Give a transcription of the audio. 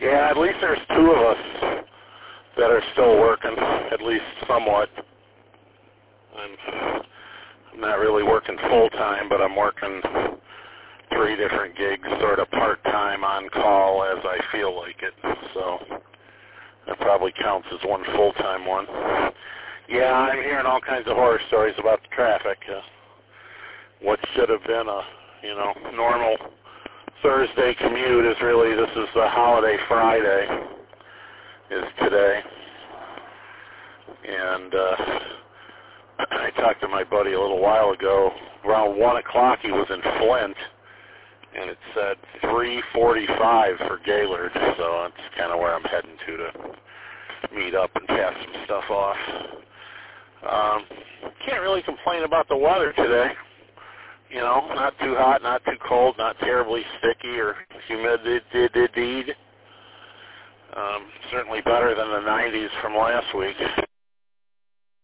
Yeah, at least there's two of us that are still working, at least somewhat. I'm not really working full-time, but I'm working 3 different gigs, sort of part-time on call as I feel like it. So that probably counts as one full-time one. Yeah, I'm hearing all kinds of horror stories about the traffic. What should have been a, normal Thursday commute is really, this is the holiday Friday is today. And I talked to my buddy a little while ago. Around 1 o'clock he was in Flint, and it said 3:45 for Gaylord, so that's kind of where I'm heading to meet up and pass some stuff off. Can't really complain about the weather today. Not too hot, not too cold, not terribly sticky or humid. Certainly better than the 90s from last week.